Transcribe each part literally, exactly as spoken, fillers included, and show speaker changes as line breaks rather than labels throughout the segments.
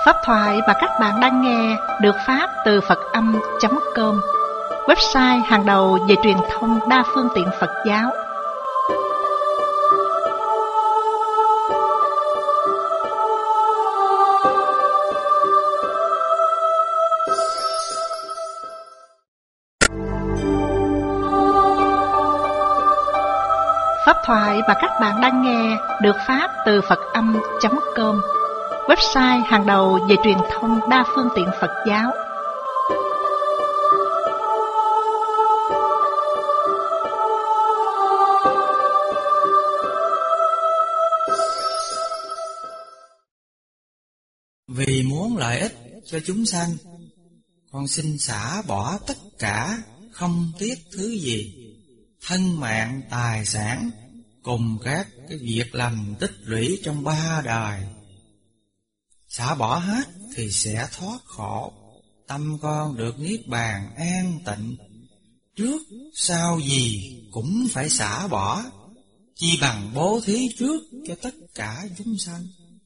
Pháp thoại mà các bạn đang nghe được phát từ Phật Âm chấm com, website hàng đầu về truyền thông đa phương tiện Phật giáo. Pháp thoại mà các bạn đang nghe được phát từ Phật Âm chấm com, website hàng đầu về truyền thông đa phương tiện Phật giáo.
Vì muốn lợi ích cho chúng sanh, con xin xả bỏ tất cả, không tiếc thứ gì, thân mạng, tài sản, cùng các cái việc lành tích lũy trong ba đời. Xả bỏ hết thì sẽ thoát khổ, tâm con được niết bàn an tịnh. Trước sau gì cũng phải xả bỏ, chi bằng bố thí trước cho tất cả chúng sanh.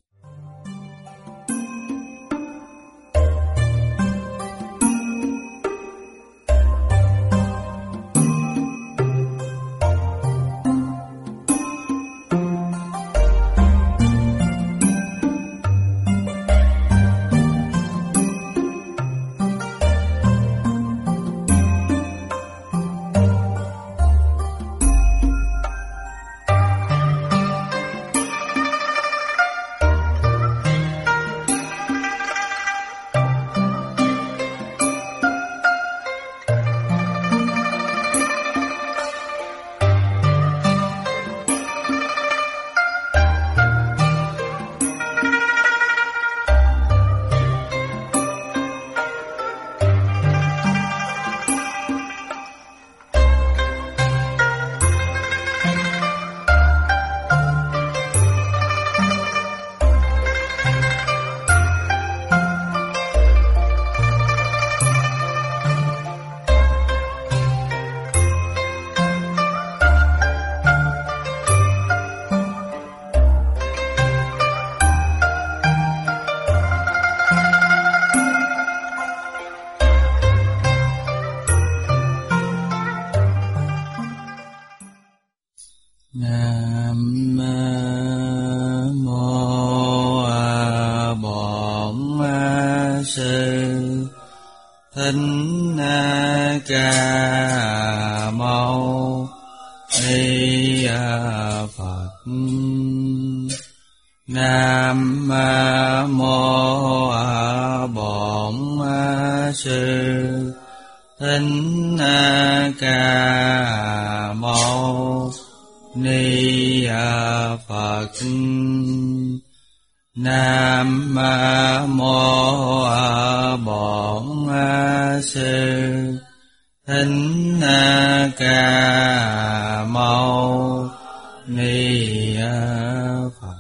Nam mô Bổn Sư Thích Ca Mâu Ni Phật. Nam mô Bổn Sư Thích Ca Mâu Ni Phật. Nam mô Bổn Sư Thích Ca Mâu Ni Phật.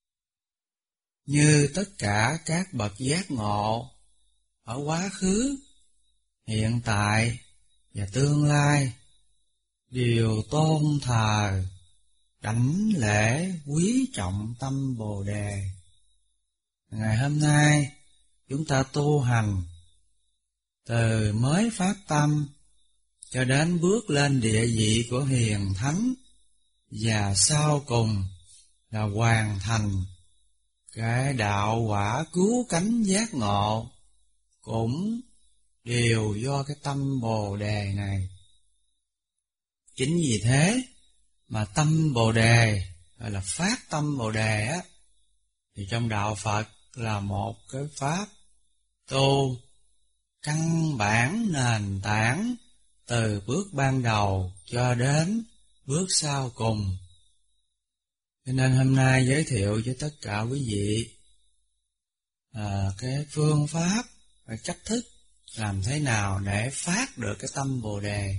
Như tất cả các bậc giác ngộ ở quá khứ, hiện tại và tương lai đều tôn thờ, đảnh lễ, quý trọng tâm Bồ Đề. Ngày hôm nay chúng ta tu hành từ mới phát tâm cho đến bước lên địa vị của hiền thánh, và sau cùng là hoàn thành cái đạo quả cứu cánh giác ngộ, cũng đều do cái tâm Bồ Đề này. Chính vì thế mà tâm Bồ Đề gọi là phát tâm Bồ Đề á, thì trong đạo Phật là một cái pháp tu căn bản nền tảng từ bước ban đầu cho đến bước sau cùng. Cho nên hôm nay giới thiệu cho tất cả quý vị à, cái phương pháp và cách thức làm thế nào để phát được cái tâm Bồ Đề.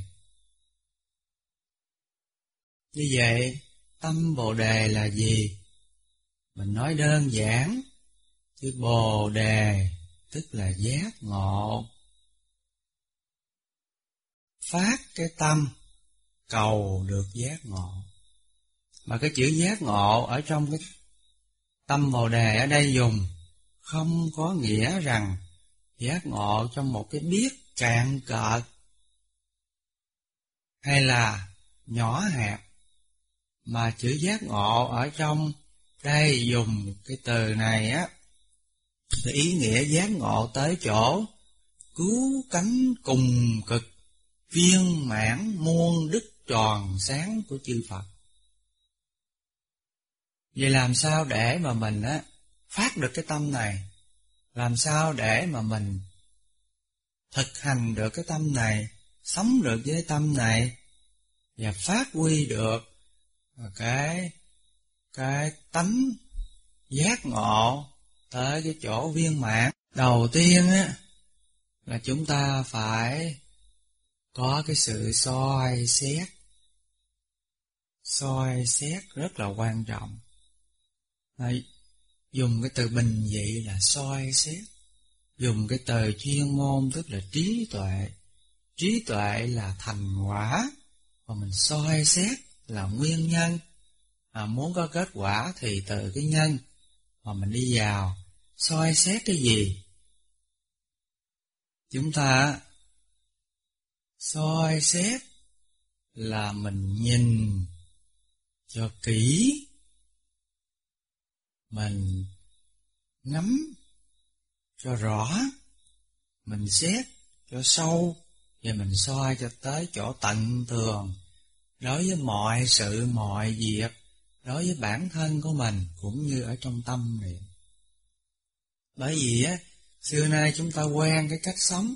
Như vậy, tâm Bồ Đề là gì? Mình nói đơn giản, chữ Bồ Đề tức là giác ngộ. Phát cái tâm cầu được giác ngộ. Mà cái chữ giác ngộ ở trong cái tâm Bồ Đề ở đây dùng không có nghĩa rằng giác ngộ trong một cái biết cạn cợt hay là nhỏ hẹp, mà chữ giác ngộ ở trong đây dùng cái từ này á, thì ý nghĩa giác ngộ tới chỗ cứu cánh cùng cực, viên mãn muôn đức tròn sáng của chư Phật. Vậy làm sao để mà mình á phát được cái tâm này? Làm sao để mà mình thực hành được cái tâm này, sống được với cái tâm này và phát huy được cái cái tánh giác ngộ tới cái chỗ viên mãn? Đầu tiên á là chúng ta phải có cái sự soi xét. Soi xét rất là quan trọng. Đấy, dùng cái từ bình dị là soi xét, dùng cái từ chuyên môn tức là trí tuệ. Trí tuệ là thành quả, và mình soi xét là nguyên nhân. À, muốn có kết quả thì từ cái nhân mà mình đi vào. Soi xét cái gì? Chúng ta soi xét là mình nhìn cho kỹ, mình ngắm cho rõ, mình xét cho sâu, và mình soi cho tới chỗ tận tường đối với mọi sự mọi việc, đối với bản thân của mình cũng như ở trong tâm niệm. Bởi vì á, xưa nay chúng ta quen cái cách sống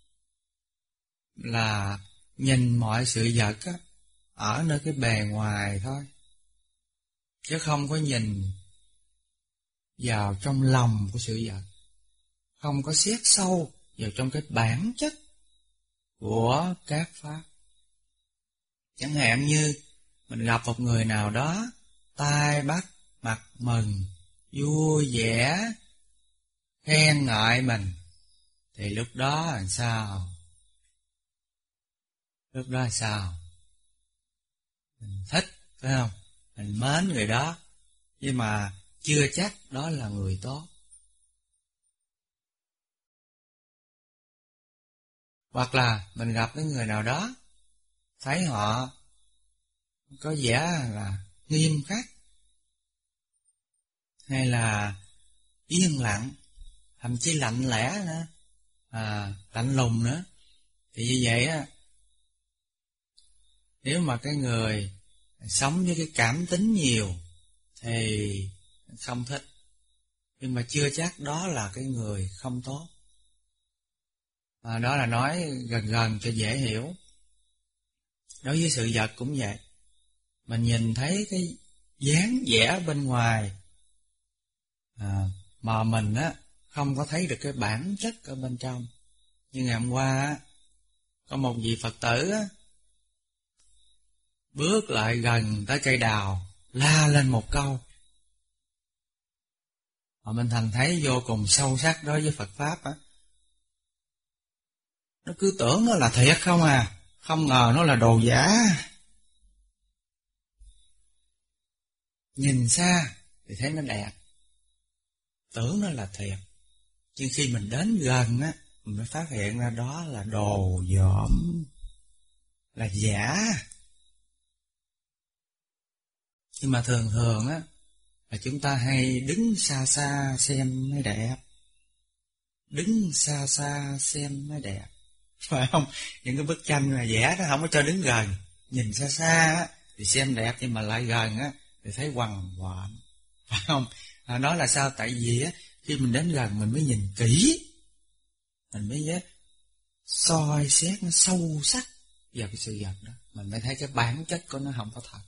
là nhìn mọi sự vật á, ở nơi cái bề ngoài thôi, chứ không có nhìn vào trong lòng của sự vật, không có xét sâu vào trong cái bản chất của các pháp. Chẳng hạn như mình gặp một người nào đó, tai bắt, mặt mừng, vui vẻ, khen ngợi mình, thì lúc đó là sao? Lúc đó là sao? Mình thích, phải không? Mình mến người đó, nhưng mà chưa chắc đó là người tốt. Hoặc là mình gặp cái người nào đó, thấy họ có vẻ là nghiêm khắc, hay là yên lặng, thậm chí lạnh lẽ nữa, à, lạnh lùng nữa, thì như vậy á, nếu mà cái người sống với cái cảm tính nhiều thì không thích, nhưng mà chưa chắc đó là cái người không tốt. À, đó là nói gần gần cho dễ hiểu. Đối với sự vật cũng vậy, mình nhìn thấy cái dáng vẻ bên ngoài, à, mà mình á không có thấy được cái bản chất ở bên trong. Như ngày hôm qua á, có một vị Phật tử á, bước lại gần tới cây đào, la lên một câu, mà mình thành thấy vô cùng sâu sắc đối với Phật Pháp á. Nó cứ tưởng nó là thiệt không à, không ngờ nó là đồ giả. Nhìn xa thì thấy nó đẹp, tưởng nó là thiệt, nhưng khi mình đến gần á, mình mới phát hiện ra đó là đồ dởm, là giả. Nhưng mà thường thường á, là chúng ta hay đứng xa xa xem mới đẹp. Đứng xa xa xem mới đẹp, phải không? Những cái bức tranh mà vẽ đó không có cho đứng gần. Nhìn xa xa á, thì xem đẹp, nhưng mà lại gần á, thì thấy quằn quại, phải không? À, đó là sao? Tại vì á, khi mình đến gần mình mới nhìn kỹ, mình mới á, soi xét nó sâu sắc vào cái sự vật đó, mình mới thấy cái bản chất của nó không có thật.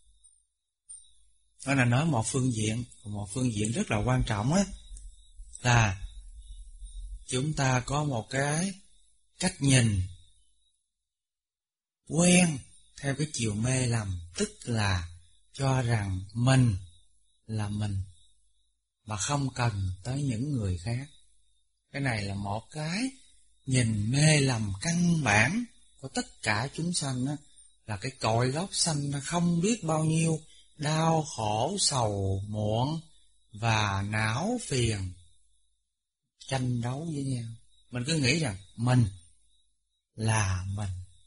Đó là nói một phương diện. Một phương diện rất là quan trọng á, là chúng ta có một cái cách nhìn quen theo cái chiều mê lầm, tức là cho rằng mình là mình mà không cần tới những người khác. Cái này là một cái nhìn mê lầm căn bản của tất cả chúng sanh á, là cái cội gốc sanh nó không biết bao nhiêu đau khổ sầu muộn và não phiền tranh đấu với nhau. Mình cứ nghĩ rằng mình là mình,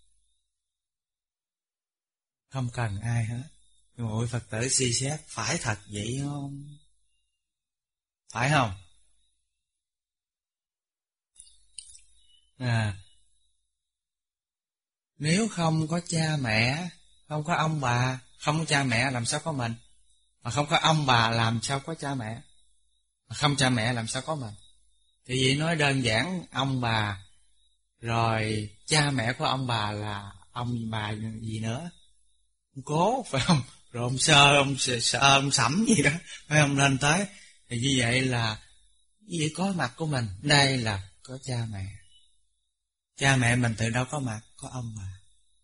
không cần ai hết. Nhưng mà quý Phật tử suy xét, phải thật vậy không? Phải không? À, nếu không có cha mẹ, không có ông bà, không có cha mẹ làm sao có mình? Mà không có ông bà làm sao có cha mẹ? Mà không cha mẹ làm sao có mình? Thì vậy nói đơn giản, ông bà, rồi cha mẹ của ông bà là ông bà gì nữa? Ông Cố, phải không? Rồi ông Sơ, ông Sơ, ông Sẩm gì đó, phải không? Lên tới. Thì như vậy là, như vậy có mặt của mình, đây là có cha mẹ. Cha mẹ mình từ đâu có mặt? Có ông bà.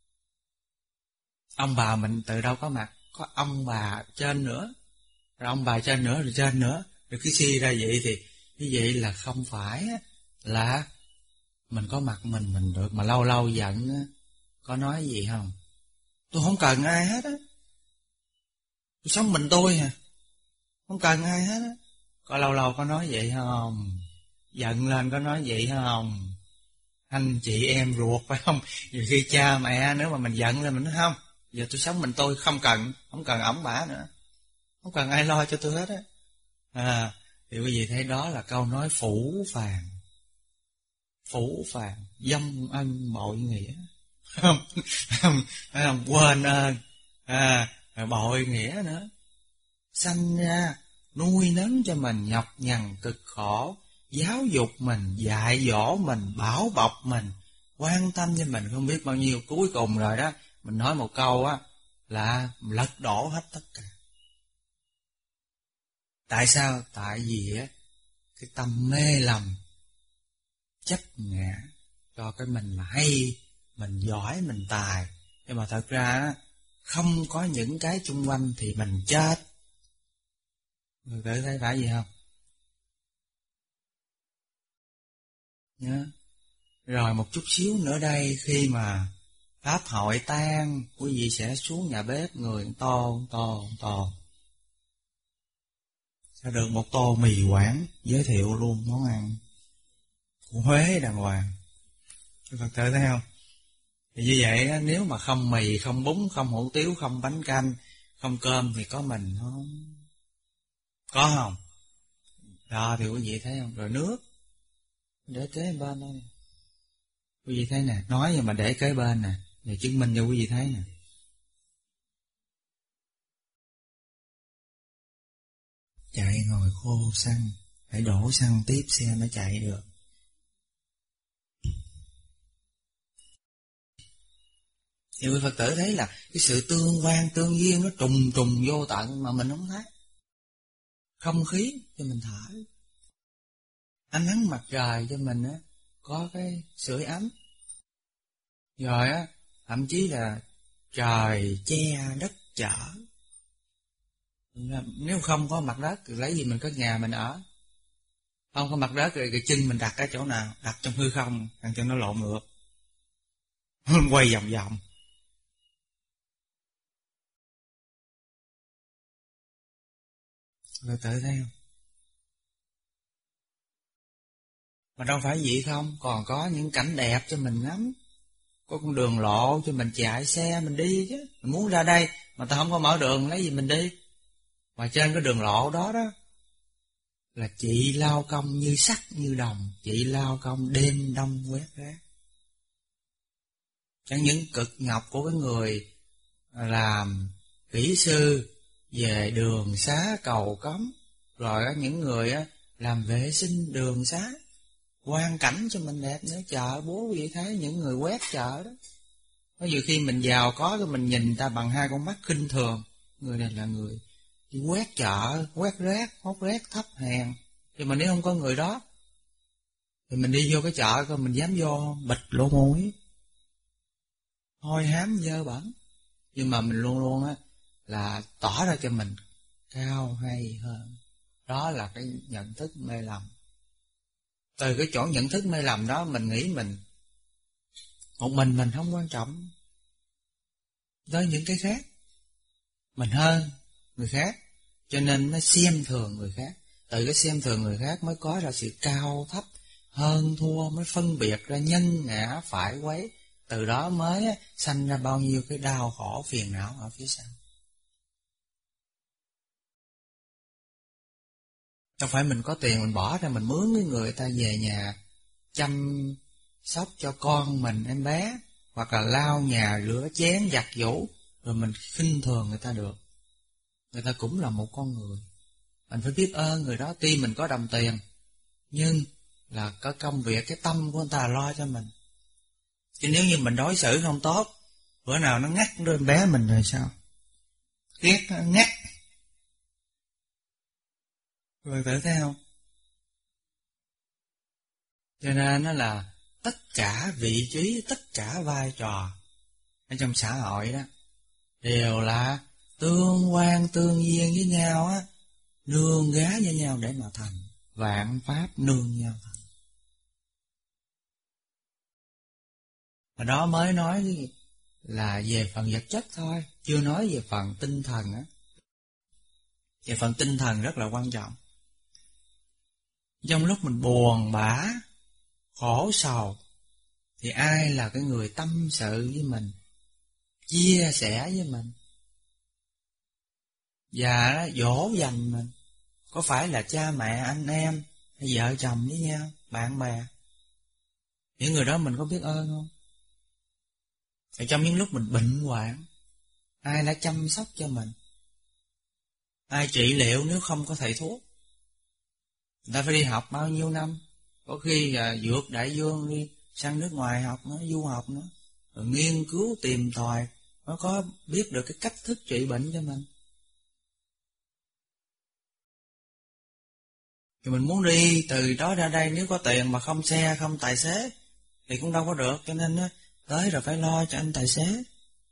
Ông bà mình từ đâu có mặt? Có ông bà trên nữa. Rồi ông bà trên nữa, rồi trên nữa. Rồi cứ suy ra vậy thì, như vậy là không phải là mình có mặt mình mình được. Mà lâu lâu giận, có nói gì không? Tôi không cần ai hết á. Tôi sống mình tôi à. Không cần ai hết á. Có lâu lâu có nói vậy không? Giận lên có nói vậy không? Anh chị em ruột phải không? Nhiều khi cha mẹ nếu mà mình giận lên mình nói không, giờ tôi sống mình tôi, không cần, không cần ổng bả nữa, không cần ai lo cho tôi hết á. À, thì quý vị thấy đó là câu nói phủ phàng, phủ phàng, dâm ân bội nghĩa, không, không, không quên ơn, à, bội nghĩa nữa. Sanh ra nuôi nấng cho mình nhọc nhằn cực khổ, giáo dục mình, dạy dỗ mình, bảo bọc mình, quan tâm cho mình không biết bao nhiêu. Cuối cùng rồi đó, mình nói một câu á là lật đổ hết tất cả. Tại sao? Tại vì á cái tâm mê lầm, chấp ngã cho cái mình là hay, mình giỏi, mình tài. Nhưng mà thật ra á, không có những cái chung quanh thì mình chết. Người tự thấy phải gì không? Nhớ. Rồi một chút xíu nữa đây, khi mà pháp hội tan, quý vị sẽ xuống nhà bếp, người tô, tô, tô. Sẽ được một tô mì Quảng, giới thiệu luôn món ăn của Huế đàng hoàng. Các Phật tử thấy không? Thì như vậy đó, nếu mà không mì, không bún, không hủ tiếu, không bánh canh, không cơm thì có mình không? Có không? Đó thì quý vị thấy không? Rồi nước, để kế bên đây. Quý vị thấy nè, nói nhưng mà để kế bên nè, để chứng minh cho quý vị thấy nè. Chạy ngồi khô xăng, phải đổ xăng tiếp xe mới chạy được. Thì quý Phật tử thấy là cái sự tương quan tương duyên nó trùng trùng vô tận mà mình không thấy. Không khí cho mình thở, ánh nắng mặt trời cho mình á có cái sưởi ấm. Rồi á thậm chí là trời che đất chở. Nếu không có mặt đất thì lấy gì mình có nhà mình ở. Không có mặt đất thì cái chân mình đặt ở chỗ nào? Đặt trong hư không, làm cho nó lộn ngược, quay vòng vòng. Rồi tự thấy không? Mà đâu phải vậy không, còn có những cảnh đẹp cho mình ngắm, có con đường lộ cho mình chạy xe mình đi chứ. Mình muốn ra đây mà ta không có mở đường, lấy gì mình đi. Mà trên cái đường lộ đó đó là chị lao công như sắt như đồng, chị lao công đêm đông quét rác. Chẳng những cực nhọc của cái người làm kỹ sư về đường xá cầu cống, rồi những người làm vệ sinh đường xá, quang cảnh cho mình đẹp nữa. Chợ bố vậy thấy những người quét chợ đó, có nhiều khi mình giàu có rồi mình nhìn ta bằng hai con mắt khinh thường. Người này là người đi quét chợ, quét rác, hốt rác thấp hèn. Nhưng mà nếu không có người đó thì mình đi vô cái chợ coi mình dám vô không? Bịt lỗ mũi, hôi hám dơ bẩn. Nhưng mà mình luôn luôn á là tỏ ra cho mình cao hay hơn. Đó là cái nhận thức mê lầm. Từ cái chỗ nhận thức mê lầm đó mình nghĩ mình một mình mình không quan trọng với những cái khác, mình hơn người khác, cho nên nó xem thường người khác. Từ cái xem thường người khác mới có ra sự cao thấp, hơn thua, mới phân biệt ra nhân ngã phải quấy. Từ đó mới sanh ra bao nhiêu cái đau khổ phiền não ở phía sau. Không phải mình có tiền mình bỏ ra mình mướn cái người ta về nhà chăm sóc cho con mình em bé, hoặc là lau nhà rửa chén giặt giũ, rồi mình khinh thường người ta được. Người ta cũng là một con người, mình phải biết ơn người đó. Tuy mình có đồng tiền, nhưng là có công việc, cái tâm của người ta lo cho mình. Chứ nếu như mình đối xử không tốt, bữa nào nó ngắt đứa em bé mình rồi sao? Ghét nó ngắt. Rồi tự thấy không? Cho nên nó là tất cả vị trí, tất cả vai trò ở trong xã hội đó đều là tương quan tương duyên với nhau á, nương gá với nhau để mà thành. Vạn pháp nương nhau thành. Và đó mới nói là về phần vật chất thôi, chưa nói về phần tinh thần á. Về phần tinh thần rất là quan trọng. Trong lúc mình buồn bã, khổ sầu, thì ai là cái người tâm sự với mình, chia sẻ với mình, và dỗ dành mình? Có phải là cha mẹ, anh em, hay vợ chồng với nhau, bạn bè? Những người đó mình có biết ơn không? Thì trong những lúc mình bệnh hoạn, ai đã chăm sóc cho mình? Ai trị liệu nếu không có thầy thuốc? Người ta phải đi học bao nhiêu năm, có khi à, vượt đại dương đi sang nước ngoài học nữa, du học nữa, rồi nghiên cứu tìm tòi, nó có biết được cái cách thức trị bệnh cho mình. Thì mình muốn đi từ đó ra đây, nếu có tiền mà không xe, không tài xế thì cũng đâu có được. Cho nên á, tới rồi phải lo cho anh tài xế,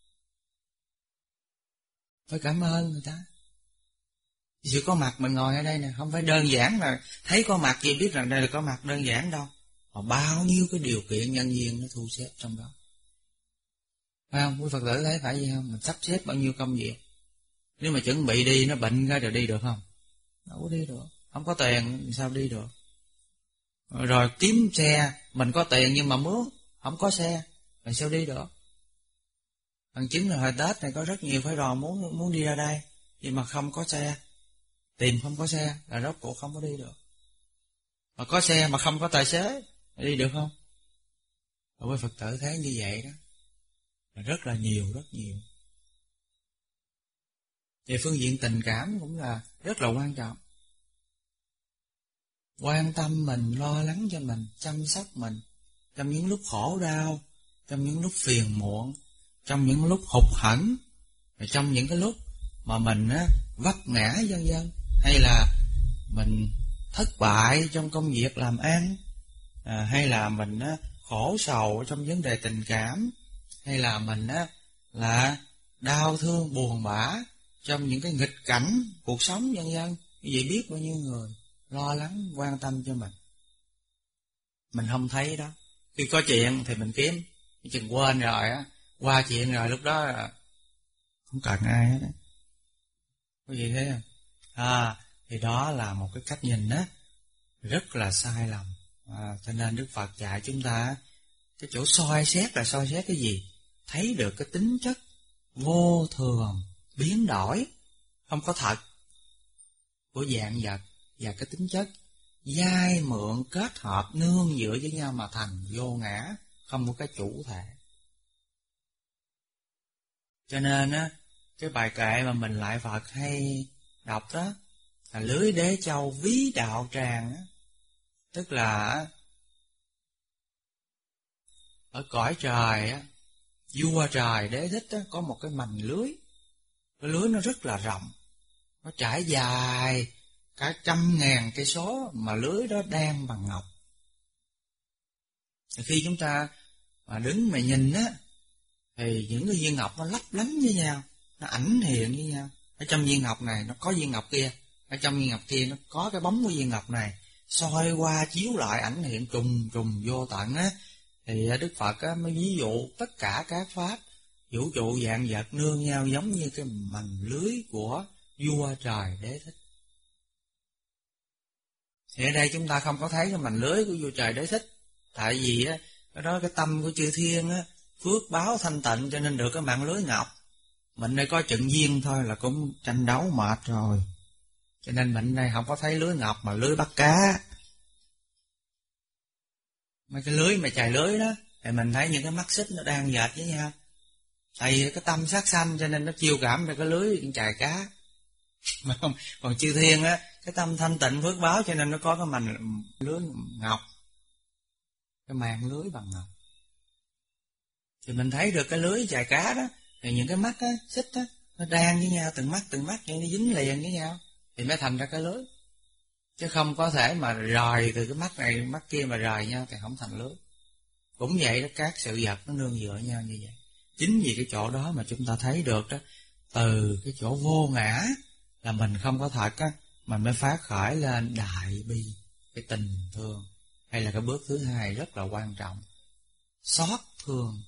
phải cảm ơn người ta. Sự có mặt mình ngồi ở đây nè, không phải đơn giản là thấy có mặt gì biết rằng đây là có mặt đơn giản đâu, mà bao nhiêu cái điều kiện nhân duyên nó thu xếp trong đó. Phải không? Quý Phật tử thấy phải gì không? Mình sắp xếp bao nhiêu công việc. Nếu mà chuẩn bị đi, nó bệnh ra rồi đi được không? Đâu có đi được. Không có tiền sao đi được? Rồi, rồi kiếm xe, mình có tiền nhưng mà mướn, không có xe, mình sao đi được? Bằng chứng là hồi Tết này có rất nhiều phái đoàn muốn muốn đi ra đây, nhưng mà không có xe, tìm không có xe, là rốt cuộc không có đi được. Mà có xe mà không có tài xế, đi được không? Ở với Phật tử thấy như vậy đó, là rất là nhiều, rất nhiều. Về phương diện tình cảm cũng là rất là quan trọng. Quan tâm mình, lo lắng cho mình, chăm sóc mình trong những lúc khổ đau, trong những lúc phiền muộn, trong những lúc hụt hẫng, trong những cái lúc mà mình á, vấp ngã vân vân, hay là mình thất bại trong công việc làm ăn, à, hay là mình á, khổ sầu trong vấn đề tình cảm, hay là mình á, là đau thương buồn bã trong những cái nghịch cảnh cuộc sống vân vân. Như vậy biết bao nhiêu người lo lắng quan tâm cho mình, mình không thấy đó. Khi có chuyện thì mình kiếm, chừng quên rồi á, qua chuyện rồi lúc đó là không cần ai hết á. Có gì thế không? À, thì đó là một cái cách nhìn á rất là sai lầm. À, cho nên Đức Phật dạy chúng ta cái chỗ soi xét là soi xét cái gì? Thấy được cái tính chất vô thường, biến đổi, không có thật của dạng vật, và cái tính chất dai mượn kết hợp nương dựa với nhau mà thành vô ngã, không có cái chủ thể. Cho nên á, cái bài kệ mà mình lại Phật hay đọc đó là lưới đế châu ví đạo tràng á, tức là ở cõi trời á, vua trời Đế Thích á, có một cái mành lưới, cái lưới nó rất là rộng, nó trải dài cả trăm ngàn cây số, mà lưới đó đan bằng ngọc. Khi chúng ta mà đứng mà nhìn á, thì những cái viên ngọc nó lấp lánh với nhau, nó ảnh hiện với nhau. Ở trong viên ngọc này nó có viên ngọc kia, ở trong viên ngọc kia nó có cái bóng của viên ngọc này, soi qua chiếu lại ảnh hiện trùng trùng vô tận á. Thì Đức Phật á, mới ví dụ tất cả các pháp vũ trụ vạn vật nương nhau giống như cái mành lưới của vua trời Đế Thích. Thì ở đây chúng ta không có thấy cái mành lưới của vua trời đế thích. Tại vì á, cái đó cái tâm của chư thiên á, phước báo thanh tịnh cho nên được cái mạng lưới ngọc. Mình đây có trận duyên thôi là cũng tranh đấu mệt rồi. Cho nên mình đây không có thấy lưới ngọc mà lưới bắt cá. Mấy cái lưới mà chài lưới đó, thì mình thấy những cái mắt xích nó đang dệt với nhau. Tại vì cái tâm sát sanh cho nên nó chiêu cảm về cái lưới chài cá. Mà không, còn chư thiên á, cái tâm thanh tịnh phước báo cho nên nó có cái mành lưới ngọc. Cái màn lưới bằng ngọc. Thì mình thấy được cái lưới chài cá đó, thì những cái mắt á, xích á, nó đan với nhau, từng mắt từng mắt vậy, nó dính liền với nhau, thì mới thành ra cái lưới. Chứ không có thể mà rời từ cái mắt này mắt kia mà rời nhau thì không thành lưới. Cũng vậy đó, các sự vật nó nương dựa nhau như vậy. Chính vì cái chỗ đó mà chúng ta thấy được đó, từ cái chỗ vô ngã là mình không có thật á, mình mới phát khởi lên đại bi, cái tình thương. Hay là cái bước thứ hai rất là quan trọng, xót thương.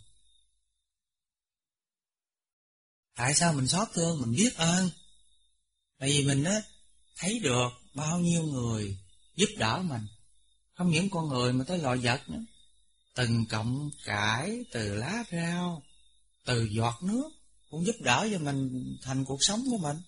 Tại sao mình xót thương? Mình biết ơn. Tại vì mình á thấy được bao nhiêu người giúp đỡ mình, không những con người mà tới loài vật nữa. Từng cọng cải, từ lá rau, từ giọt nước cũng giúp đỡ cho mình thành cuộc sống của mình.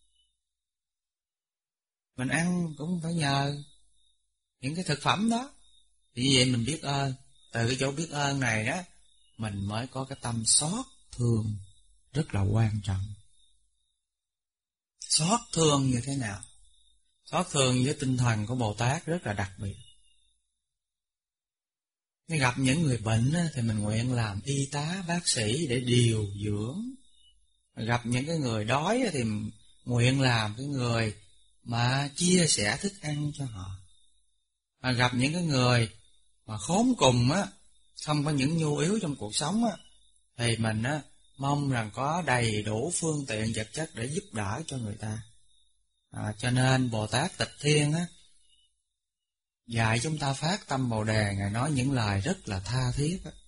Mình ăn cũng phải nhờ những cái thực phẩm đó. Thì như vậy mình biết ơn. Từ cái chỗ biết ơn này đó, mình mới có cái tâm xót thương rất là quan trọng. Xót thương như thế nào? Xót thương với tinh thần của Bồ Tát rất là đặc biệt. Khi gặp những người bệnh thì mình nguyện làm y tá, bác sĩ để điều dưỡng. Gặp những cái người đói thì nguyện làm cái người mà chia sẻ thức ăn cho họ. Mà gặp những cái người mà khốn cùng á, không có những nhu yếu trong cuộc sống á, thì mình á mong rằng có đầy đủ phương tiện vật chất để giúp đỡ cho người ta. À, cho nên Bồ Tát Tịch Thiên á dạy chúng ta phát tâm Bồ Đề, Ngài nói những lời rất là tha thiết á.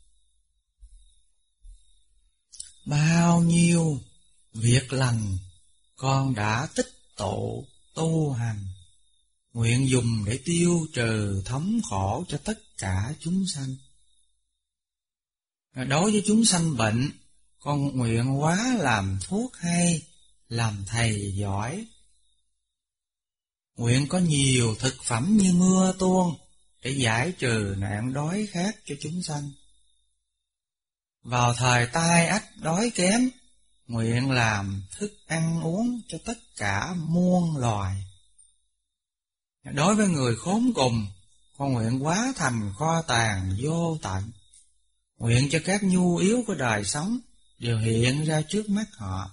Bao nhiêu việc lành con đã tích tụ tu hành, nguyện dùng để tiêu trừ thống khổ cho tất cả chúng sanh. Đối với chúng sanh bệnh, con nguyện hóa làm thuốc hay, làm thầy giỏi. Nguyện có nhiều thực phẩm như mưa tuôn để giải trừ nạn đói khát cho chúng sanh. Vào thời tai ách đói kém, nguyện làm thức ăn uống cho tất cả muôn loài. Đối với người khốn cùng, con nguyện hóa thành kho tàng vô tận. Nguyện cho các nhu yếu của đời sống đều hiện ra trước mắt họ.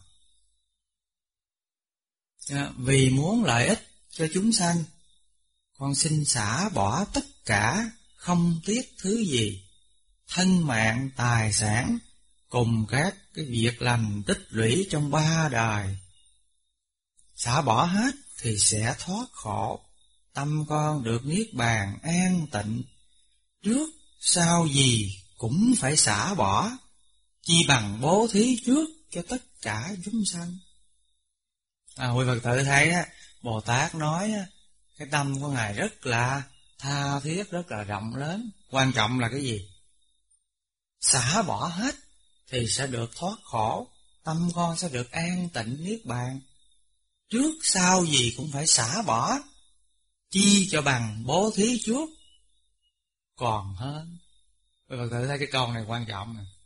Vì muốn lợi ích cho chúng sanh, con xin xả bỏ tất cả, không tiếc thứ gì, thân mạng, tài sản, cùng các cái việc lành tích lũy trong ba đời. Xả bỏ hết thì sẽ thoát khổ, tâm con được niết bàn an tịnh. Trước sau gì cũng phải xả bỏ, chi bằng bố thí trước cho tất cả chúng sanh. À, quý Phật tử thấy á, Bồ Tát nói á, cái tâm của Ngài rất là tha thiết, rất là rộng lớn. Quan trọng là cái gì? Xả bỏ hết thì sẽ được thoát khổ, tâm con sẽ được an tịnh niết bàn. Trước sau gì cũng phải xả bỏ, chi cho bằng bố thí trước còn hơn. Quý Phật tử thấy cái câu này quan trọng này.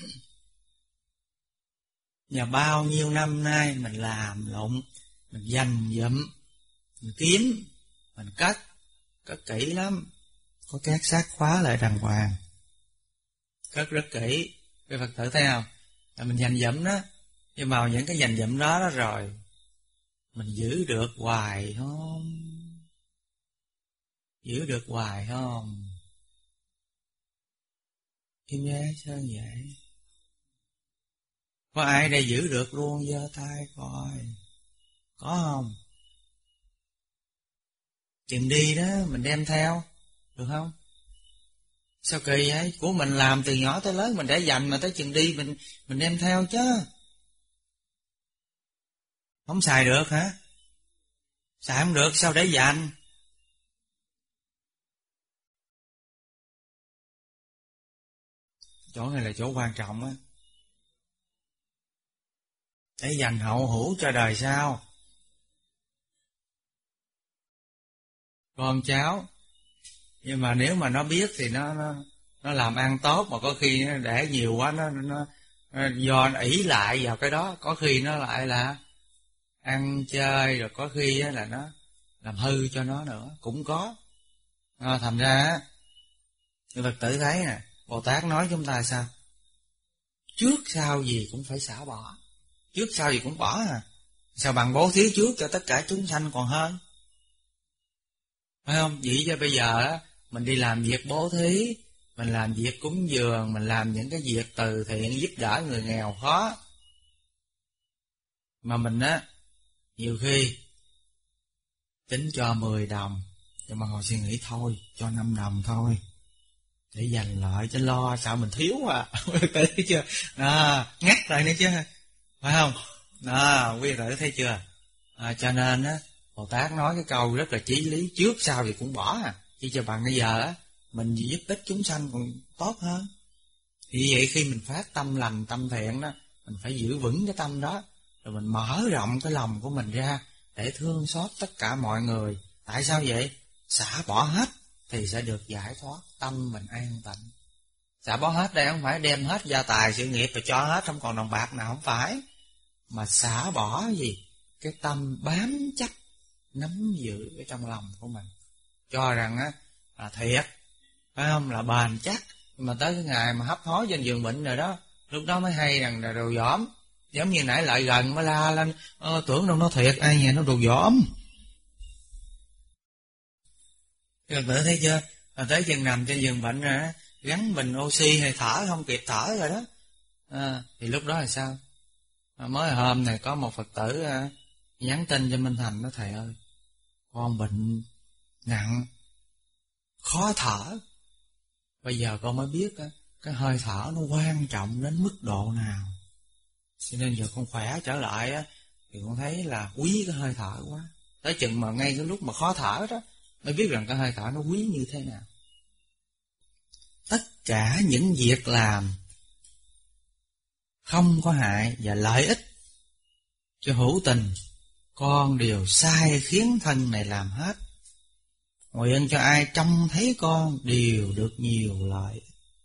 Và bao nhiêu năm nay mình làm lụng, mình dành dụm, mình kiếm, mình cất, cất kỹ lắm. Có các xác khóa lại đàng hoàng, cất rất kỹ. Quý Phật tử thấy không? Là mình dành dụm đó, nhưng mà những cái dành dụm đó đó rồi, mình giữ được hoài không? Giữ được hoài không? Kim Nhé sao vậy? Có ai đây giữ được luôn, giơ tay coi. Có không? Chừng đi đó mình đem theo, được không? Sao kỳ vậy? Của mình làm từ nhỏ tới lớn mình để dành, mà tới chừng đi mình mình đem theo chứ. Không xài được hả? Xài không được sao để dành? Chỗ này là chỗ quan trọng á, để dành hậu hữu cho đời sau. Con cháu, nhưng mà nếu mà nó biết thì nó nó nó làm ăn tốt, mà có khi nó để nhiều quá nó nó, nó do nó ỷ lại vào cái đó, có khi nó lại là ăn chơi, rồi có khi là nó làm hư cho nó nữa, cũng có. À, thành ra á, Phật tử thấy nè, Bồ Tát nói chúng ta sao? Trước sau gì cũng phải xả bỏ, trước sau gì cũng bỏ à. Sao bằng bố thí trước cho tất cả chúng sanh còn hơn, phải không? Vậy cho bây giờ á, mình đi làm việc bố thí, mình làm việc cúng dường, mình làm những cái việc từ thiện giúp đỡ người nghèo khó, mà mình á nhiều khi tính cho mười đồng, nhưng mà ngồi suy nghĩ thôi cho năm đồng thôi, để dành lại cho lo sao mình thiếu à. Thấy chưa? À, ngắt lại nữa chứ, phải không? À, quý vị thấy chưa? À, cho nên á, Bồ Tát nói cái câu rất là chí lý, trước sau thì cũng bỏ à. Chỉ cho bằng bây giờ á, mình giúp ích chúng sanh còn tốt hơn. Thì vậy khi mình phát tâm lành, tâm thiện đó, mình phải giữ vững cái tâm đó, rồi mình mở rộng cái lòng của mình ra để thương xót tất cả mọi người. Tại sao vậy? Xả bỏ hết thì sẽ được giải thoát, tâm mình an tịnh. Xả bỏ hết đây không phải đem hết gia tài sự nghiệp và cho hết, không còn đồng bạc nào, không phải. Mà xả bỏ gì? Cái tâm bám chấp, nắm giữ ở trong lòng của mình, cho rằng á là thiệt, phải không, là bền chắc. Nhưng mà tới cái ngày mà hấp hối trên giường bệnh rồi đó, lúc đó mới hay rằng là đồ dỏm. Giống như nãy lại gần mới la lên, ờ, tưởng đâu nó thiệt, ai nghe nó đồ dỏm. Các bạn thấy chưa? Là tới chừng nằm trên giường bệnh rồi á, gắn bình oxy hay thở không kịp thở rồi đó, à, thì lúc đó là sao? À, mới hôm này có một Phật tử à, nhắn tin cho Minh Thành, nói thầy ơi, con bệnh nặng, khó thở. Bây giờ con mới biết á, cái hơi thở nó quan trọng đến mức độ nào. Cho nên giờ con khỏe trở lại á, thì con thấy là quý cái hơi thở quá. Tới chừng mà ngay cái lúc mà khó thở đó, mới biết rằng cái hơi thở nó quý như thế nào. Tất cả những việc làm không có hại và lợi ích cho hữu tình, con đều sai khiến thân này làm hết. Nguyện cho ai trông thấy con đều được nhiều lợi.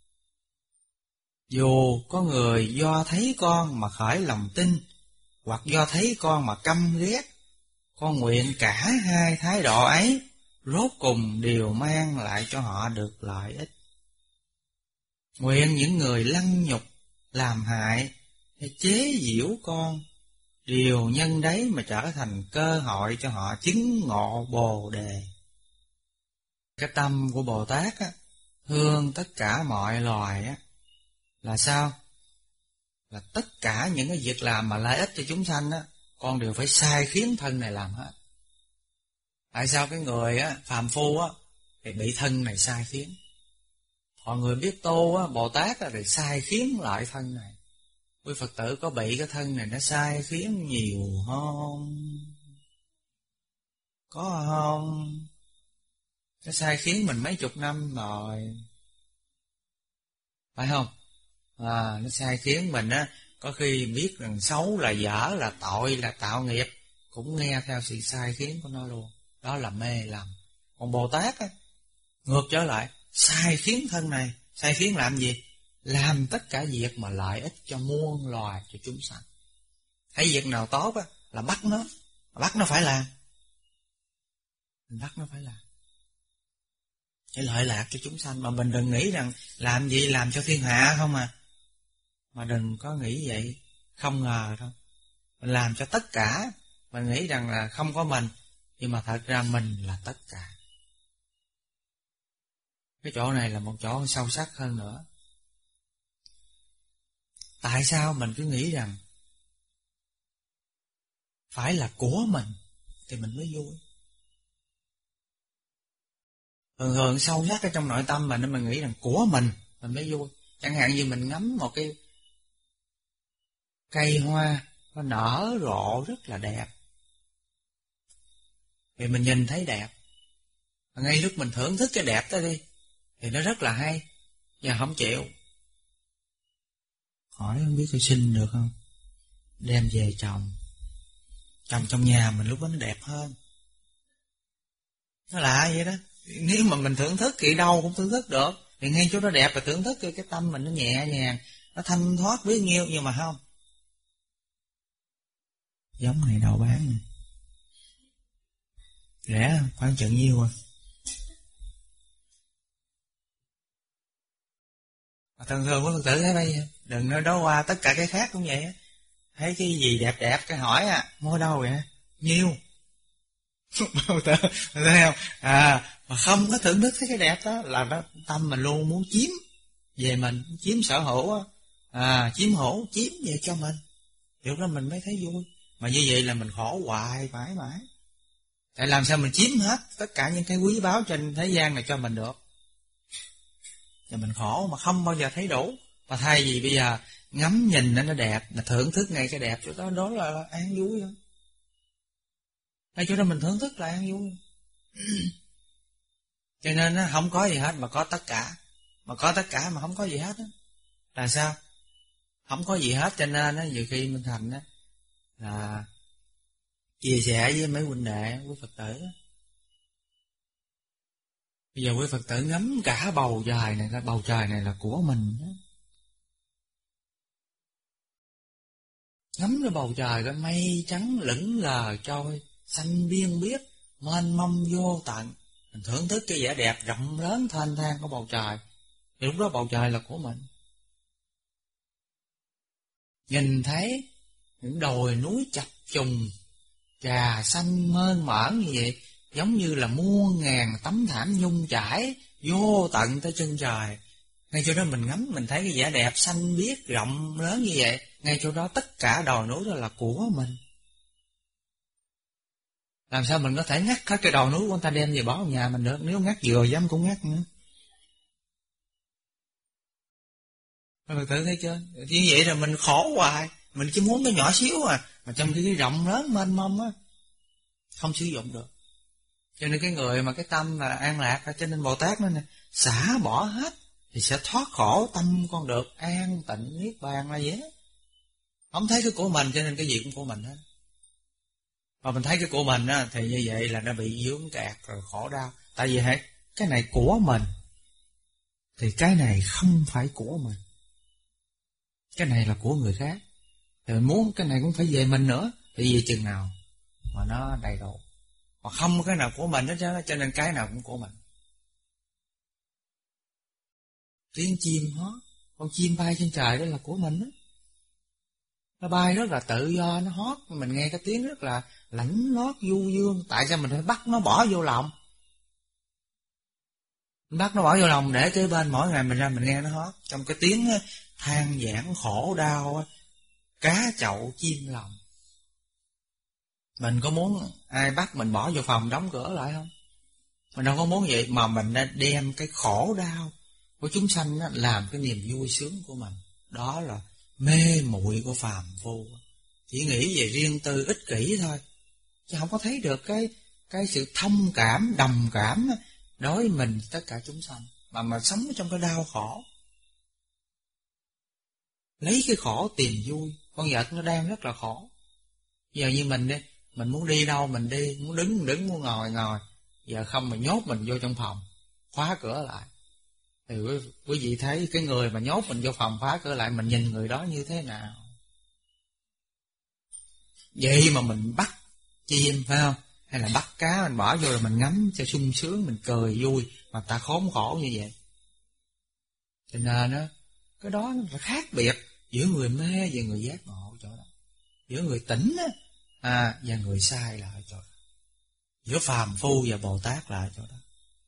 Dù có người do thấy con mà khởi lòng tin, hoặc do thấy con mà căm ghét, con nguyện cả hai thái độ ấy rốt cùng đều mang lại cho họ được lợi ích. Nguyện những người lăng nhục, làm hại hay chế giễu con đều nhân đấy mà trở thành cơ hội cho họ chứng ngộ Bồ Đề. Cái tâm của Bồ Tát á, thương tất cả mọi loài á, là sao? Là tất cả những cái việc làm mà lợi ích cho chúng sanh á, con đều phải sai khiến thân này làm hết. Tại sao cái người á, phàm phu á, thì bị thân này sai khiến? Còn người biết tu á, Bồ Tát á, thì sai khiến lại thân này. Quý Phật tử có bị cái thân này nó sai khiến nhiều không? Có không? Nó sai khiến mình mấy chục năm rồi, phải không? À, nó sai khiến mình á, có khi biết rằng xấu là dở, là tội, là tạo nghiệp, cũng nghe theo sự sai khiến của nó luôn. Đó là mê lầm. Còn Bồ Tát á, ngược trở lại, sai khiến thân này. Sai khiến làm gì? Làm tất cả việc mà lợi ích cho muôn loài, cho chúng sanh. Thấy việc nào tốt á, là bắt nó, bắt nó phải làm. Mình bắt nó phải làm để lợi lạc cho chúng sanh. Mà mình đừng nghĩ rằng làm gì làm cho thiên hạ không à. Mà đừng có nghĩ vậy, không ngờ đâu. Mình làm cho tất cả, mình nghĩ rằng là không có mình, nhưng mà thật ra mình là tất cả. Cái chỗ này là một chỗ sâu sắc hơn nữa. Tại sao mình cứ nghĩ rằng phải là của mình thì mình mới vui? Thường thường sâu sắc ở trong nội tâm mình, mình nghĩ rằng của mình mình mới vui. Chẳng hạn như mình ngắm một cái cây hoa nó nở rộ rất là đẹp, thì mình nhìn thấy đẹp, ngay lúc mình thưởng thức cái đẹp đó đi thì nó rất là hay, và không chịu. Hỏi không biết tôi xin được không? Đem về trồng. Trồng trong nhà mình lúc đó nó đẹp hơn. Nó lạ vậy đó. Nếu mà mình thưởng thức thì đâu cũng thưởng thức được. Thì ngay chỗ đó đẹp và thưởng thức cái tâm mình nó nhẹ nhàng, nó thanh thoát biết nhiêu. Nhưng mà không, giống này đâu bán này. Rẻ không? Khoảng chừng nhiêu à? Thường thường của Phật tử thấy bây giờ đừng nói đó qua, tất cả cái khác cũng vậy á. Thấy cái gì đẹp đẹp cái hỏi à, mua đâu vậy? Nhiêu? Thấy không? À, mà không có thưởng thức thấy cái đẹp đó là đó, tâm mình luôn muốn chiếm về mình, chiếm sở hữu á. À, chiếm hữu, chiếm về cho mình. Lúc đó mình mới thấy vui. Mà như vậy là mình khổ hoài mãi mãi. Tại làm sao mình chiếm hết tất cả những cái quý báu trên thế gian này cho mình được. Và mình khổ mà không bao giờ thấy đủ. Và thay vì bây giờ ngắm nhìn nó nó đẹp, là thưởng thức ngay cái đẹp chỗ đó, đó là, là an vui thôi. Ngay chỗ đó mình thưởng thức là an vui. Cho nên nó không có gì hết mà có tất cả. Mà có tất cả mà không có gì hết đó. Là sao? Không có gì hết cho nên á, nhiều khi mình thành á là chia sẻ với mấy huynh đệ, quý Phật tử đó. Bây giờ quý Phật tử ngắm cả bầu trời này, bầu trời này là của mình đó. Ngắm cái bầu trời, cái mây trắng lững lờ trôi, xanh biên biếc, mênh mông vô tận. Mình thưởng thức cái vẻ đẹp rộng lớn thênh thang của bầu trời. Thì lúc đó bầu trời là của mình. Nhìn thấy những đồi núi chập trùng, trà xanh mơn mởn như vậy, giống như là muôn ngàn tấm thảm nhung trải vô tận tới chân trời. Ngay chỗ đó mình ngắm, mình thấy cái vẻ đẹp xanh biếc rộng lớn như vậy. Ngay chỗ đó tất cả đồi núi đó là của mình. Làm sao mình có thể ngắt hết cái đồi núi của người ta đem về bỏ vào nhà mình được? Nếu ngắt vừa dám cũng ngắt nữa. Mình tự thấy chưa? Như vậy là mình khổ hoài. Mình chỉ muốn cái nhỏ xíu à, mà trong cái rộng lớn mênh mông á, không sử dụng được. Cho nên cái người mà cái tâm là an lạc, cho nên Bồ Tát nói nè, xả bỏ hết thì sẽ thoát khổ, tâm con được an tịnh niết bàn là dễ. Không thấy cái của mình cho nên cái gì cũng của mình hết. Mà mình thấy cái của mình á, thì như vậy là nó bị vướng kẹt rồi khổ đau. Tại vì hãy cái này của mình thì cái này không phải của mình. Cái này là của người khác. Thì mình muốn cái này cũng phải về mình nữa. Thì về chừng nào mà nó đầy đủ. Mà không cái nào của mình hết trơn, cho nên cái nào cũng của mình. Tiếng chim hót, con chim bay trên trời đó là của mình đó. Nó bay rất là tự do, nó hót, mình nghe cái tiếng rất là lãnh lót du dương. Tại sao mình phải bắt nó bỏ vô lòng? Mình bắt nó bỏ vô lòng để kế bên mỗi ngày mình ra mình nghe nó hót. Trong cái tiếng than vãn khổ đau, cá chậu chim lòng. Mình có muốn ai bắt mình bỏ vô phòng đóng cửa lại không? Mình đâu có muốn vậy, mà mình đã đem cái khổ đau của chúng sanh đó, làm cái niềm vui sướng của mình. Đó là mê muội của phàm phu. Chỉ nghĩ về riêng tư ích kỷ thôi, chứ không có thấy được cái cái sự thông cảm, đồng cảm đối với mình tất cả chúng sanh. Mà mà sống trong cái đau khổ, lấy cái khổ tìm vui. Con vật nó đang rất là khổ. Giờ như mình đi, mình muốn đi đâu mình đi, muốn đứng mình đứng, muốn ngồi ngồi. Giờ không mà nhốt mình vô trong phòng, khóa cửa lại. Thì quý, quý vị thấy cái người mà nhốt mình vô phòng khóa cửa lại, mình nhìn người đó như thế nào? Vậy mà mình bắt chim phải không? Hay là bắt cá mình bỏ vô rồi mình ngắm cho sung sướng, mình cười vui, mà ta khốn khổ như vậy. Cho nên đó, cái đó nó phải khác biệt giữa người mê và người giác ngộ chỗ đó. Giữa người tỉnh á, à, và người sai là ở chỗ đó. Giữa phàm phu và Bồ Tát là ở chỗ đó.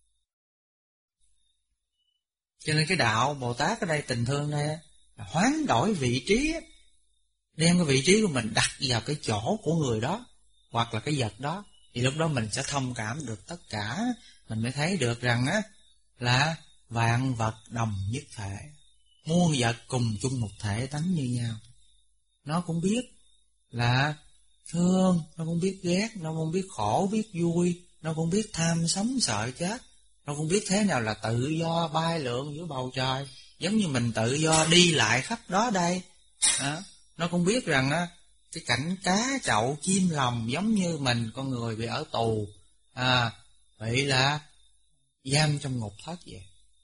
Cho nên cái đạo Bồ Tát ở đây, tình thương đây là hoán đổi vị trí, đem cái vị trí của mình đặt vào cái chỗ của người đó hoặc là cái vật đó, thì lúc đó mình sẽ thông cảm được tất cả. Mình mới thấy được rằng á là vạn vật đồng nhất thể, muôn vật cùng chung một thể tánh như nhau. Nó cũng biết là thương, nó cũng biết ghét, nó cũng biết khổ, biết vui, nó cũng biết tham sống sợ chết, nó cũng biết thế nào là tự do bay lượn giữa bầu trời, giống như mình tự do đi lại khắp đó đây, Đó. Nó cũng biết rằng á, cái cảnh cá chậu chim lòng giống như mình, con người bị ở tù, à, bị là giam trong ngục thất vậy.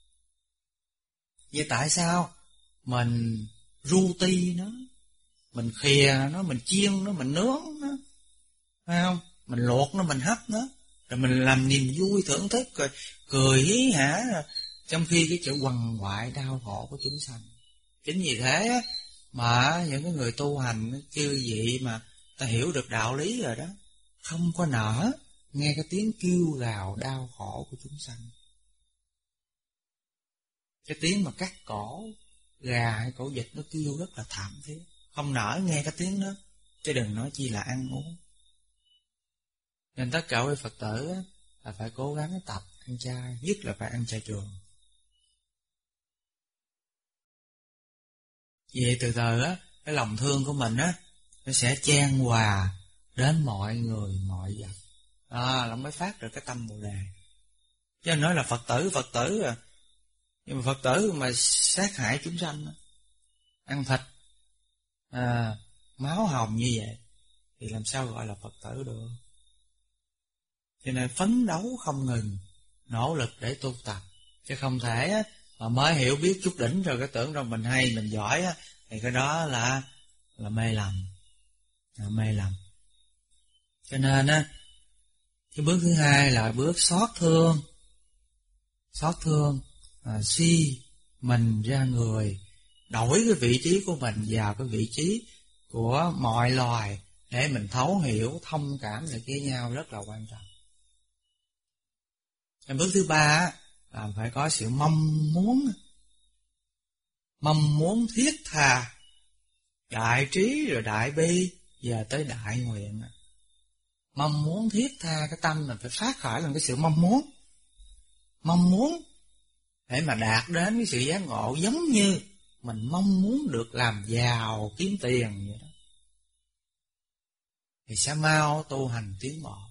Vậy tại sao mình ru ti nó, mình khìa nó, mình chiên nó, mình nướng nó, phải không? Mình luộc nó, mình hấp nó, rồi mình làm niềm vui thưởng thức, rồi cười hí hả, trong khi cái chữ quằn quại đau khổ của chúng sanh. Chính vì thế á, mà những cái người tu hành chư vị mà ta hiểu được đạo lý rồi đó, không có nỡ nghe cái tiếng kêu gào đau khổ của chúng sanh. Cái tiếng mà cắt cổ gà hay cổ vịt nó kêu rất là thảm thiết, không nỡ nghe cái tiếng đó, chứ đừng nói chi là ăn uống. Nên tất cả quý Phật tử á, là phải cố gắng tập ăn chay, nhất là phải ăn chay trường. Vậy từ từ á, cái lòng thương của mình á, nó sẽ chan hòa đến mọi người, mọi vật. À, nó mới phát được cái tâm Bồ Đề. Chứ nói là Phật tử, Phật tử à. Nhưng mà Phật tử mà sát hại chúng sanh, ăn thịt, à, máu hồng như vậy, thì làm sao gọi là Phật tử được? Cho nên phấn đấu không ngừng, nỗ lực để tu tập. Chứ không thể á, mà mới hiểu biết chút đỉnh rồi cái tưởng rằng mình hay, mình giỏi á, thì cái đó là là mê lầm, là mê lầm. Cho nên á, cái bước thứ hai là bước xót thương, xót thương, à, suy mình ra người, đổi cái vị trí của mình vào cái vị trí của mọi loài để mình thấu hiểu, thông cảm được với nhau rất là quan trọng. Cái bước thứ ba á, là phải có sự mong muốn, mong muốn thiết tha, đại trí rồi đại bi, giờ tới đại nguyện. Mong muốn thiết tha, cái tâm mình phải phát khởi bằng cái sự mong muốn, mong muốn để mà đạt đến cái sự giác ngộ, giống như mình mong muốn được làm giàu kiếm tiền vậy đó, thì sẽ mau tu hành tiến bộ.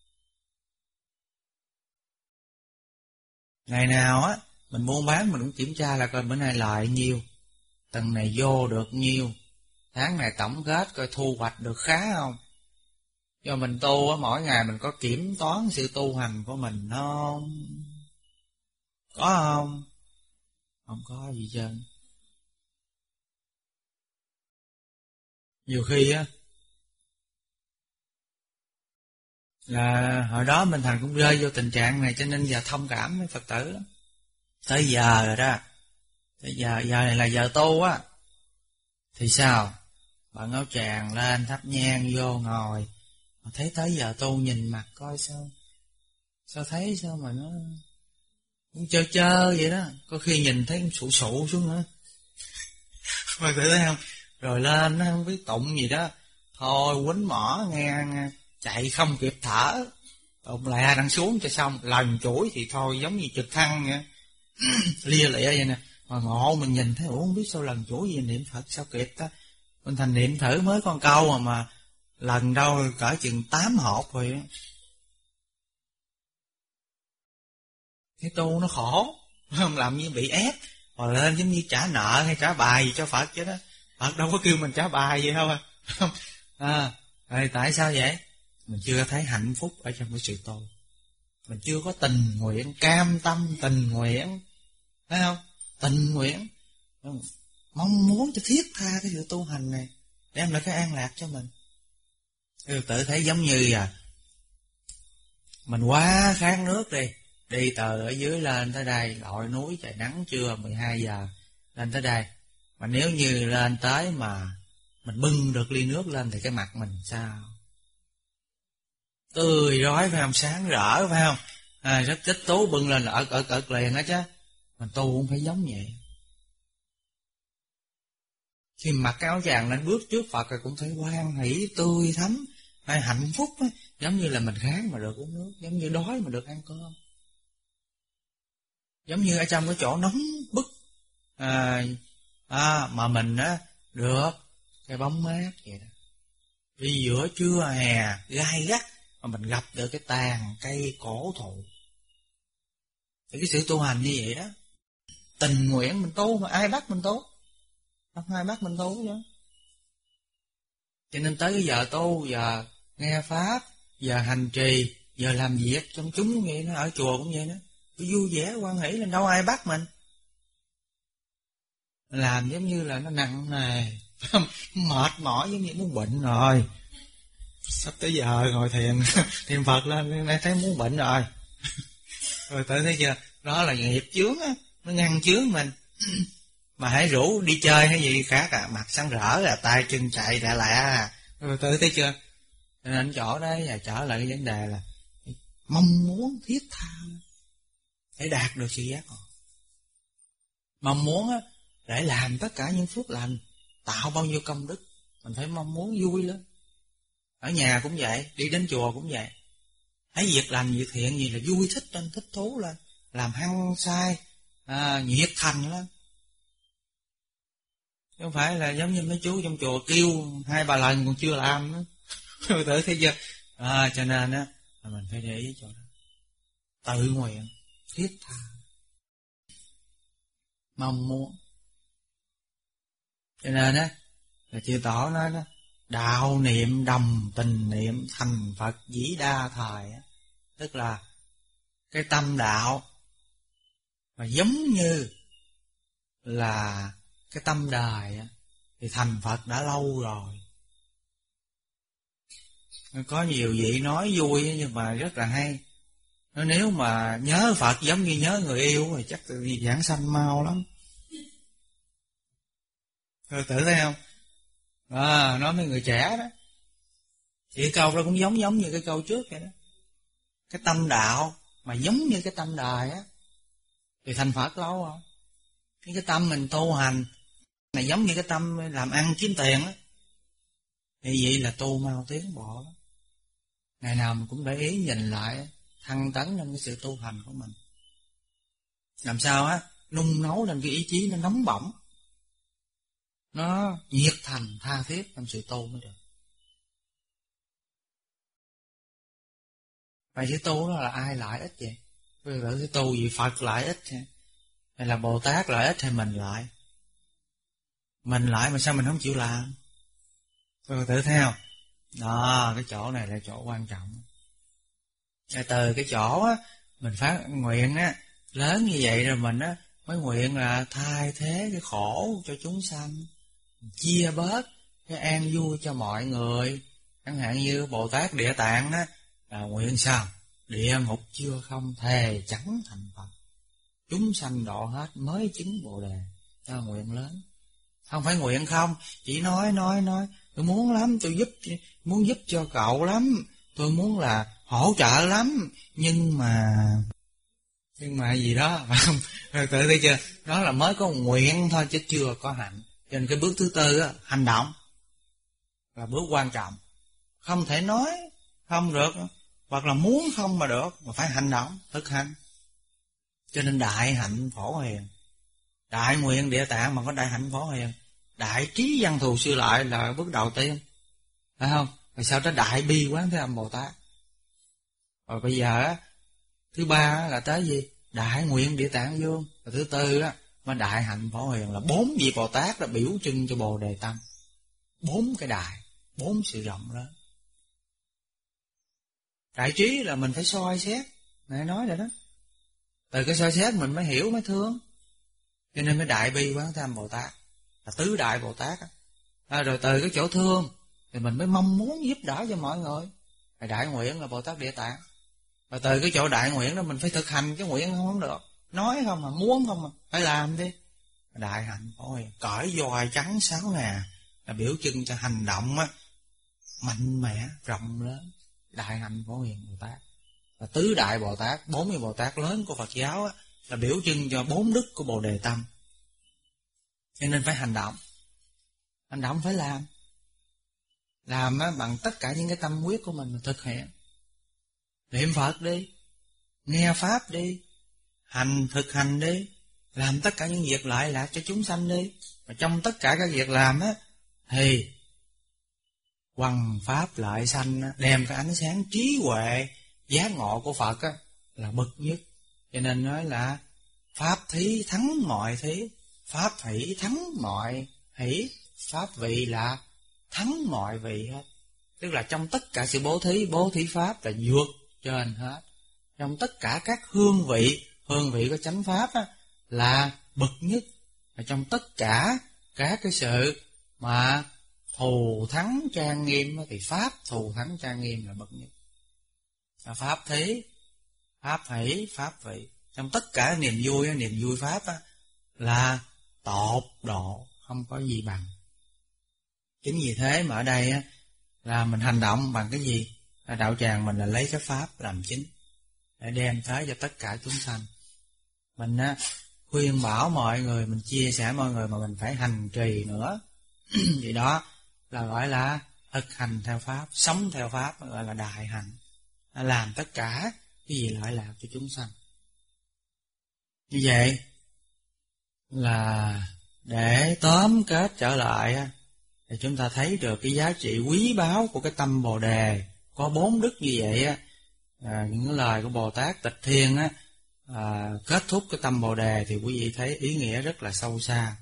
Ngày nào á mình buôn bán mình cũng kiểm tra là coi bữa nay lợi nhiêu, tuần này vô được nhiêu, tháng này tổng kết coi thu hoạch được khá không. Do mình tu á, mỗi ngày mình có kiểm toán sự tu hành của mình không? Có không? Không có gì trơn. Nhiều khi á là hồi đó mình thành cũng rơi vô tình trạng này, cho nên giờ thông cảm với Phật tử lắm. Tới giờ rồi đó, tới giờ giờ này là giờ tu á, thì sao? Bạn áo tràng lên thắp nhang vô ngồi, mà thấy tới giờ tu nhìn mặt coi sao, sao thấy sao mà nó cũng chơ chơ vậy đó, có khi nhìn thấy sụ sụ xuống nữa. Phật tử thấy không? Rồi lên nó không biết tụng gì đó, thôi quýnh mỏ nghe, nghe chạy không kịp thở, tụng lẹ đang xuống cho xong, lần chuỗi thì thôi giống như trực thăng vậy, lia lịa vậy nè. Mà ngộ mình nhìn thấy, ủa không biết sao lần chuỗi gì niệm Phật sao kịp ta. Mình thành niệm thử mới con câu mà mà lần đâu cỡ chừng tám hộp rồi á. Cái tu nó khổ, không làm như bị ép, mà lên giống như trả nợ hay trả bài gì cho Phật chứ đó. Phật đâu có kêu mình trả bài vậy đâu à. À, rồi tại sao vậy? Mình chưa thấy hạnh phúc ở trong cái sự tu. Mình chưa có tình nguyện, cam tâm tình nguyện, thấy không? Tình nguyện, mong muốn cho thiết tha cái sự tu hành này, đem lại cái an lạc cho mình. Tôi tự thấy giống như à, mình quá khát nước đi, đi từ ở dưới lên tới đây, lội núi trời nắng trưa mười hai giờ lên tới đây, mà nếu như lên tới mà mình bưng được ly nước lên thì cái mặt mình sao? Tươi rói phải không? Sáng rỡ phải không? À, rất thích tú bưng lên là ợt ợt ợt liền đó chứ. Mình tu cũng phải giống vậy. Khi mặc cái áo choàng lên bước trước Phật rồi cũng phải hoan hỷ tươi thắm, hay hạnh phúc ấy. Giống như là mình khát mà được uống nước, giống như đói mà được ăn cơm, giống như ở trong cái chỗ nóng bức à, à, mà mình á được cái bóng mát vậy đó. Đi giữa trưa hè gai gắt mà mình gặp được cái tàn cây cổ thụ, thì cái sự tu hành như vậy đó, tình nguyện mình tu, mà ai bắt mình tu? Không ai bắt mình tu chứ. Cho nên tới cái giờ tu, giờ nghe pháp, giờ hành trì, giờ làm việc trong chúng cũng vậy, nó ở chùa cũng vậy đó, cứ vui vẻ hoan hỷ lên, đâu ai bắt mình. Làm giống như là nó nặng nề, mệt mỏi giống như muốn bệnh rồi. Sắp tới giờ ngồi thiền, thiền Phật lên, nay thấy muốn bệnh rồi. Rồi tự thấy chưa, đó là nghiệp chướng á, nó ngăn chướng mình. Mà hãy rủ đi chơi hay gì khác à, mặt sáng rỡ là tay chân chạy lẹ lẹ à. Rồi tự thấy chưa. Cho nên chỗ đấy là trở lại cái vấn đề là mong muốn thiết tha để đạt được sự giác ngộ. Mong muốn á, để làm tất cả những phước lành, tạo bao nhiêu công đức, mình phải mong muốn vui lên. Ở nhà cũng vậy, đi đến chùa cũng vậy. Thấy việc lành, việc thiện gì là vui thích lên, thích thú lên, làm hăng say, à, nhiệt thành lên. Chứ không phải là giống như mấy chú trong chùa kêu hai ba lần còn chưa làm nữa. Rồi tự thấy chưa. À, cho nên á, là mình phải để ý chỗ đó. Tự nguyện, thiết tha, mong muốn. Cho nên á, là chư Tổ nói đó, đạo niệm đồng tình niệm thành Phật dĩ đa thời á. Tức là cái tâm đạo mà giống như là cái tâm đời á, thì thành Phật đã lâu rồi. Có nhiều vị nói vui nhưng mà rất là hay. Nói nếu mà nhớ Phật giống như nhớ người yêu thì chắc là giảng sanh mau lắm. Rồi tự thấy không? À, nói mấy người trẻ đó. Thì câu đó cũng giống giống như cái câu trước vậy đó. Cái tâm đạo mà giống như cái tâm đời á, thì thành Phật lâu rồi. Cái tâm mình tu hành này giống như cái tâm làm ăn kiếm tiền á, thì vậy là tu mau tiến bộ đó. Ngày nào mình cũng để ý nhìn lại, thăng tấn lên cái sự tu hành của mình. Làm sao á, nung nấu lên cái ý chí nó nóng bỏng, nó nhiệt thành tha thiết trong sự tu mới được. Vậy chứ tu đó là ai lợi ích vậy? Bây giờ cái tu gì Phật lợi ích hay, hay là Bồ Tát lợi ích hay mình lợi? Mình lợi mà sao mình không chịu làm? Rồi tự theo. Đó, cái chỗ này là chỗ quan trọng. Từ cái chỗ á, mình phát nguyện á, lớn như vậy rồi mình á, mới nguyện là thay thế cái khổ cho chúng sanh, chia bớt cái an vui cho mọi người. Chẳng hạn như Bồ Tát Địa Tạng đó, là nguyện sao? Địa ngục chưa không thề chẳng thành Phật, chúng sanh độ hết mới chứng Bồ Đề. Đó là nguyện lớn. Không phải nguyện không, chỉ nói nói nói tôi muốn lắm, tôi giúp muốn giúp cho cậu lắm, tôi muốn là hỗ trợ lắm, nhưng mà nhưng mà gì đó phải không? Rồi tự thấy chưa? Đó là mới có nguyện thôi chứ chưa có hạnh. Cho nên cái bước thứ tư á, hành động là bước quan trọng. Không thể nói không được, hoặc là muốn không mà được, mà phải hành động, thực hành. Cho nên đại hạnh Phổ Hiền, đại nguyện Địa Tạng mà có đại hạnh Phổ Hiền, đại trí văn thù sư lợi là bước đầu tiên, phải không? Rồi sau đó đại bi Quán Thế Âm Bồ Tát. Rồi bây giờ á, thứ ba là tới gì? Đại nguyện Địa Tạng Vương. Rồi thứ tư á, mà đại hạnh Phổ Hiền là bốn vị Bồ Tát đã biểu trưng cho Bồ Đề Tâm. Bốn cái đại, bốn sự rộng lớn. Đại trí là mình phải soi xét, nãy nói rồi đó. Từ cái soi xét mình mới hiểu, mới thương. Cho nên mới đại bi Quán Thế Âm Bồ Tát, là tứ đại Bồ Tát á. À, rồi từ cái chỗ thương thì mình mới mong muốn giúp đỡ cho mọi người. Rồi đại nguyện là Bồ Tát Địa Tạng. Rồi từ cái chỗ đại nguyện đó mình phải thực hành cái nguyện không được. Nói không mà, muốn không mà, phải làm đi. Đại hạnh ôi, cõi dòi trắng sáu ngà là biểu trưng cho hành động á, mạnh mẽ, rộng lớn. Đại hạnh Phổ Hiền Bồ Tát. Và tứ đại Bồ Tát, bốn mươi Bồ Tát lớn của Phật giáo á, là biểu trưng cho bốn đức của Bồ Đề Tâm. Cho nên phải hành động. Hành động phải làm. Làm á, bằng tất cả những cái tâm huyết của mình, mình thực hiện. Niệm Phật đi, nghe Pháp đi, hành thực hành đi, làm tất cả những việc lợi lạc cho chúng sanh đi. Và trong tất cả các việc làm á, thì hoằng Pháp lợi sanh á, đem cái ánh sáng trí huệ, giác ngộ của Phật á, là bậc nhất. Cho nên nói là Pháp thí thắng mọi thí, Pháp hỷ thắng mọi hỷ, Pháp vị là thắng mọi vị hết. Tức là trong tất cả sự bố thí, bố thí pháp là vượt trên hết. Trong tất cả các hương vị, hương vị của chánh pháp á, là bậc nhất. Và trong tất cả các cái sự mà thù thắng trang nghiêm thì pháp thù thắng trang nghiêm là bậc nhất. Là pháp thí, pháp hỷ, pháp vị. Trong tất cả niềm vui, niềm vui pháp á, là tột độ, không có gì bằng. Chính vì thế mà ở đây á, là mình hành động bằng cái gì? Là đạo tràng mình là lấy cái pháp làm chính, để đem tới cho tất cả chúng sanh. Mình á, khuyên bảo mọi người, mình chia sẻ mọi người mà mình phải hành trì nữa. Vậy đó là gọi là thực hành theo pháp, sống theo pháp, gọi là đại hành. Làm tất cả cái gì lợi lạc cho chúng sanh. Như vậy là để tóm kết trở lại thì chúng ta thấy được cái giá trị quý báu của cái tâm Bồ Đề. Có bốn đức như vậy á, à, những cái lời của Bồ Tát Tịch Thiên á, à, kết thúc cái tâm Bồ Đề thì quý vị thấy ý nghĩa rất là sâu xa.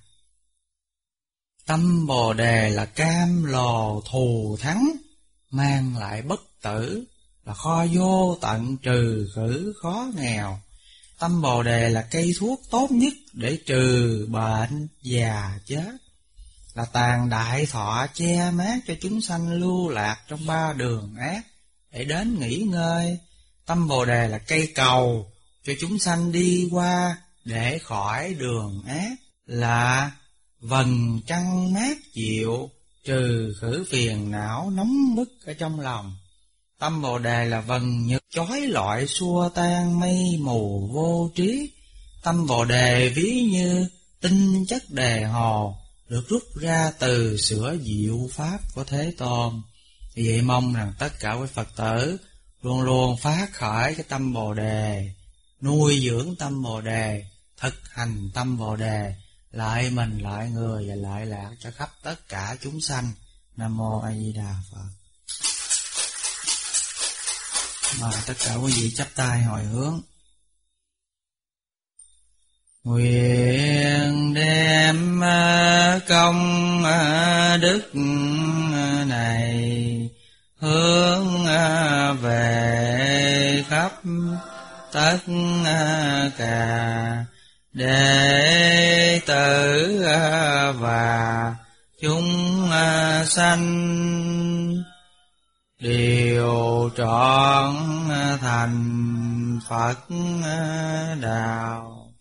Tâm Bồ Đề là cam lồ thù thắng, mang lại bất tử, là kho vô tận trừ khử khó nghèo. Tâm Bồ Đề là cây thuốc tốt nhất để trừ bệnh già chết, là tàn đại thọ che mát cho chúng sanh lưu lạc trong ba đường ác để đến nghỉ ngơi. Tâm Bồ Đề là cây cầu cho chúng sanh đi qua để khỏi đường ác, là vầng trăng mát dịu trừ khử phiền não nóng bức ở trong lòng. Tâm Bồ Đề là vầng nhật chói lọi xua tan mây mù vô trí. Tâm Bồ Đề ví như tinh chất đề hồ được rút ra từ sữa diệu pháp của Thế Tôn. Vì vậy mong rằng tất cả quý Phật tử luôn luôn phát khởi cái tâm Bồ Đề, nuôi dưỡng tâm Bồ Đề, thực hành tâm Bồ Đề, lợi mình, lợi người và lợi lạc cho khắp tất cả chúng sanh. Nam mô A Di Đà Phật. Mời tất cả quý vị chắp tay hồi hướng. Nguyện đem công đức này hướng về khắp tất cả đệ tử và chúng sanh đều trọn thành Phật đạo.